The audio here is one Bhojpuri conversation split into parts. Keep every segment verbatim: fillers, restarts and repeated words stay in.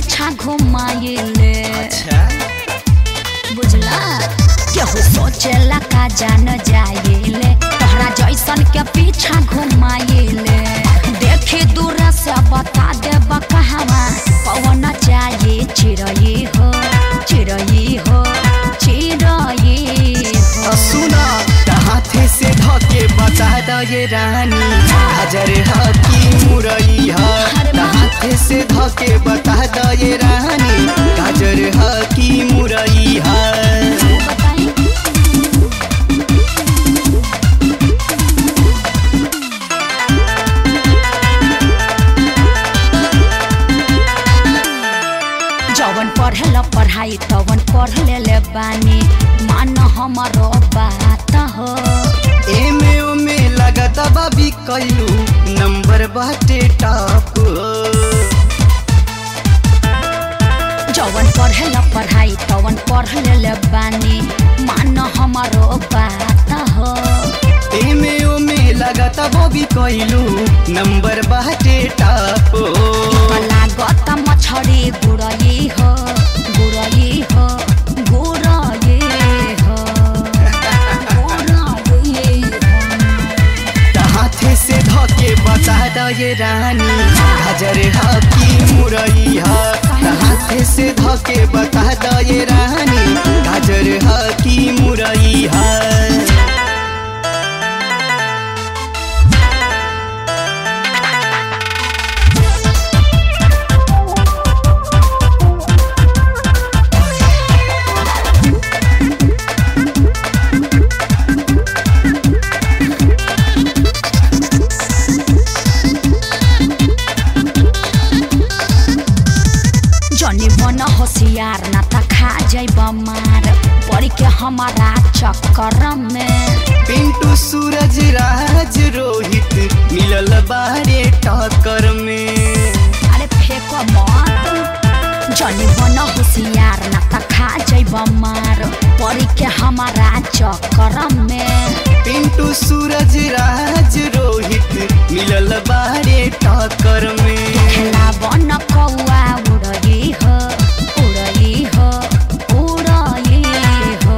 पीछा घुमाइले। अच्छा बुझला केहू सोचेला का जान जाइले तोहरा जैसन के पीछा घुमाइले। देखी दूर से बता देब कहवा कौन चाहिए चिड़ई हो चिड़ई हो चिड़ई हो। सुना हाथे से धके बता दे रानी हाजर ह की मुरई ह। हाथे से धके बता दे रानी गाजर ह की मुरई ह। जवन पढ़ेला पढ़ाई तवन पढ़ ले बानी मान हमारो बात हो। एमे ओमे लगत बाबी कैलू नंबर बाटे टॉप। जवन पढ़ेला पढ़ाई तवन पढ़ ले बानी मान हमारो बात हो। एमे ओमे लगत बाबी कैलू नंबर बाटे टॉप। लागत मछरी गुड़ई हो गुड़ई हो गुड़ई हो गुड़ई हो। हाथे से धके बता दे रानी हाजर ह की मुरई ह। हाथे से धके बता दे रानी गाजर ह की मुरई ह। जनी बन होशियार ना त खा जाइब मार पड़ी के हमारा चक्कर में। पिंटू सूरज राज रोहित मिलल बारे टक्कर में। अरे फेंको मत जनी बन होशियार ना त खा जाइब मार पड़ी के हमारा चक्कर में। पिंटू सूरज राज रोहित मिलल बारे टक्कर में। खेला बन कौआ उड़ई हो उड़ई हो उड़ई हो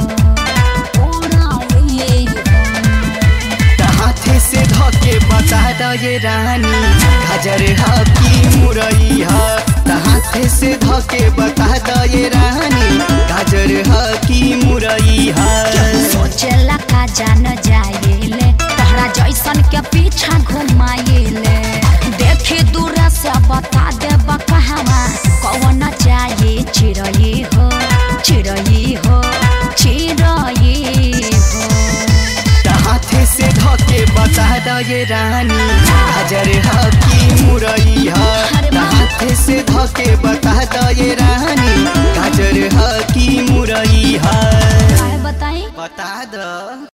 उड़ई हो। हाथे से धके बता दे रानी हाजर ह की मुरई ह। हाथे से धके बता दे रानी गाजर ह की मुरई ह। सोचेला का जान जाइले तोहरा जैसन के पीछा घुमाइले। देखी दूर से बता देब कहवा कौन चाहिए चिड़ई हो चिड़ई हो चिड़ई हो। हाथे से धके बता दे रानी हाजर ह की मुरई ह। हाथे से धके बता दे रानी गाजर ह की मुरई ह। बताई बता द।